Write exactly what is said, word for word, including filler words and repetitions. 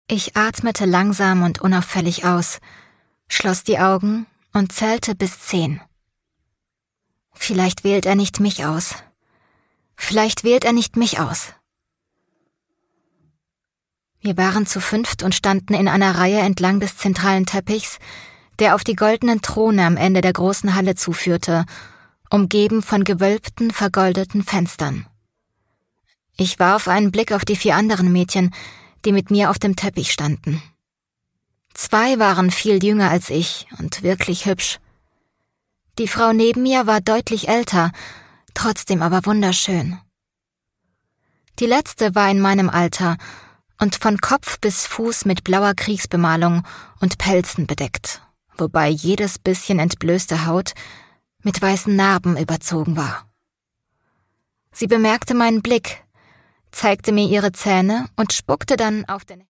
Ich atmete langsam und unauffällig aus, schloss die Augen und zählte bis zehn. Vielleicht wählt er nicht mich aus. Vielleicht wählt er nicht mich aus. Wir waren zu fünft und standen in einer Reihe entlang des zentralen Teppichs, der auf die goldenen Throne am Ende der großen Halle zuführte, umgeben von gewölbten, vergoldeten Fenstern. Ich warf einen Blick auf die vier anderen Mädchen, die mit mir auf dem Teppich standen. Zwei waren viel jünger als ich und wirklich hübsch. Die Frau neben mir war deutlich älter, trotzdem aber wunderschön. Die letzte war in meinem Alter und von Kopf bis Fuß mit blauer Kriegsbemalung und Pelzen bedeckt, wobei jedes bisschen entblößte Haut mit weißen Narben überzogen war. Sie bemerkte meinen Blick, zeigte mir ihre Zähne und spuckte dann auf den